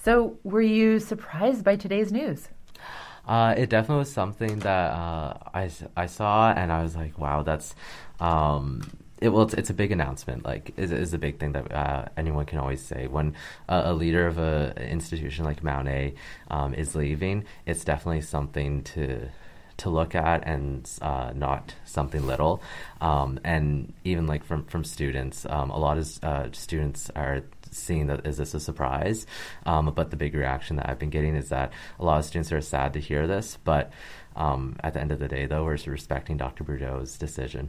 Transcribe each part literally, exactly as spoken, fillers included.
So were you surprised by today's news? Uh, it definitely was something that uh, I, I saw and I was like, wow, that's um, it. Well, it's, it's a big announcement. Like, it is a big thing that uh, anyone can always say when uh, a leader of a, an institution like Mount A um, is leaving. It's definitely something to to look at and uh, not something little. Um, and even like from from students, um, a lot of uh, students are seeing that is this a surprise, um, but the big reaction that I've been getting is that a lot of students are sad to hear this, but um, at the end of the day, though, we're respecting Doctor Boudreau's decision.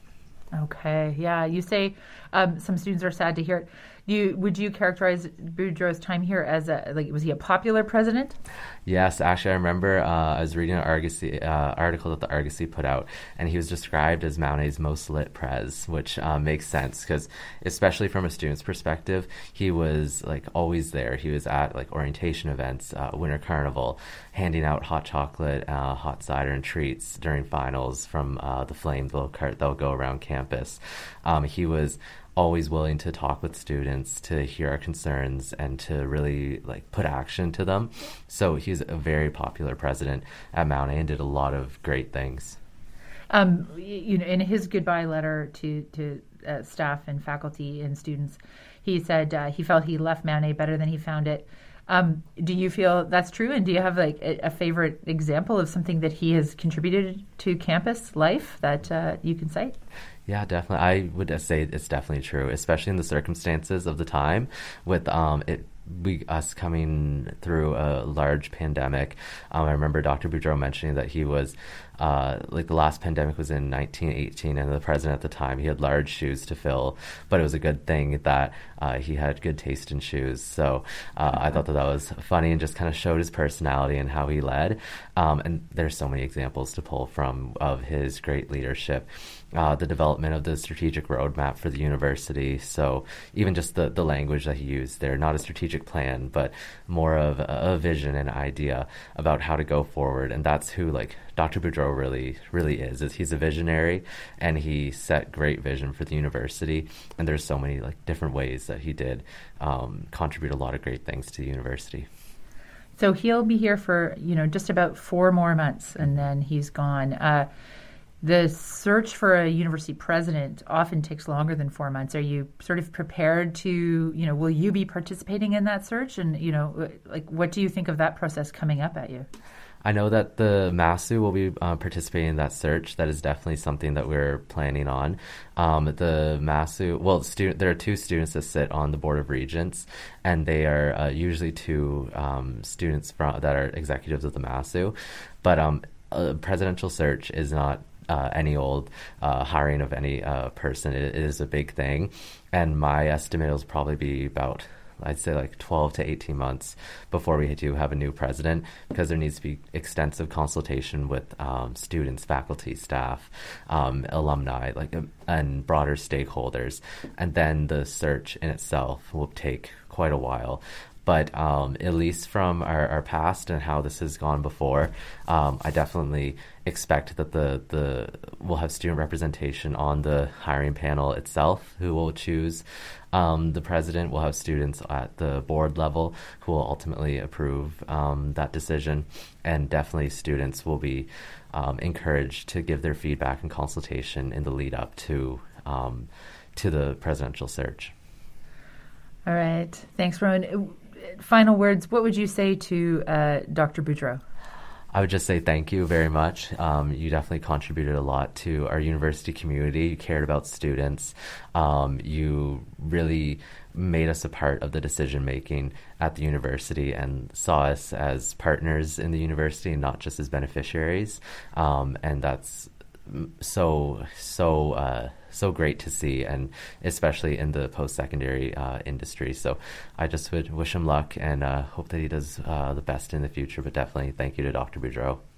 Okay, yeah, you say um, some students are sad to hear it. You would you characterize Boudreau's time here as a like was he a popular president? Yes, actually, I remember uh, I was reading an Argosy, uh, article that the Argosy put out, and he was described as Mount A's most lit prez, which uh, makes sense because, especially from a student's perspective, he was like always there. He was at like orientation events, uh, Winter Carnival, handing out hot chocolate, uh, hot cider, and treats during finals from uh, the Flame little cart that will go around campus. Um, he was always willing to talk with students, to hear our concerns, and to really like put action to them. So he's a very popular president at Mount A and did a lot of great things. Um, you know, in his goodbye letter to to uh, staff and faculty and students, he said uh, he felt he left Mount A better than he found it. Um, do you feel that's true? And do you have like a, a favorite example of something that he has contributed to campus life that uh, you can cite? Yeah, definitely. I would say it's definitely true, especially in the circumstances of the time with um, it we us coming through a large pandemic. Um, I remember Doctor Boudreau mentioning that he was uh, like the last pandemic was in nineteen eighteen, and the president at the time, he had large shoes to fill, but it was a good thing that uh, he had good taste in shoes. So uh, I thought that that was funny and just kind of showed his personality and how he led. Um, and there's so many examples to pull from of his great leadership. Uh, the development of the strategic roadmap for the university. So even just the, the language that he used there, not a strategic plan, but more of a, a vision and idea about how to go forward. And that's who like Doctor Boudreau really, really is, is he's a visionary, and he set great vision for the university. And there's so many like different ways that he did um, contribute a lot of great things to the university. So he'll be here for, you know, just about four more months, and then he's gone. Uh, The search for a university president often takes longer than four months. Are you sort of prepared to, you know, will you be participating in that search? And, you know, like, what do you think of that process coming up at you? I know that the MASU will be uh, participating in that search. That is definitely something that we're planning on. Um, the MASU, well, student, there are two students that sit on the Board of Regents, and they are uh, usually two um, students from, that are executives of the MASU. But um, a presidential search is not Uh, any old uh, hiring of any uh, person. It, it is a big thing, and my estimate will probably be about, I'd say like twelve to eighteen months before we do have a new president, because there needs to be extensive consultation with um, students, faculty, staff, um, alumni, like uh, and broader stakeholders, and then the search in itself will take quite a while. But um, at least from our, our past and how this has gone before, um, I definitely expect that the, the we'll have student representation on the hiring panel itself, who will choose um, the president. We'll have students at the board level who will ultimately approve um, that decision. And definitely students will be um, encouraged to give their feedback and consultation in the lead up to um, to the presidential search. All right. Thanks, Rowan. Final words, what would you say to uh, Doctor Boudreau? I would just say thank you very much. Um, you definitely contributed a lot to our university community. You cared about students. Um, you really made us a part of the decision making at the university and saw us as partners in the university and not just as beneficiaries. Um, and that's so, so, uh, so great to see, and especially in the post-secondary uh, industry. So I just would wish him luck and uh, hope that he does uh, the best in the future, but definitely thank you to Doctor Boudreau.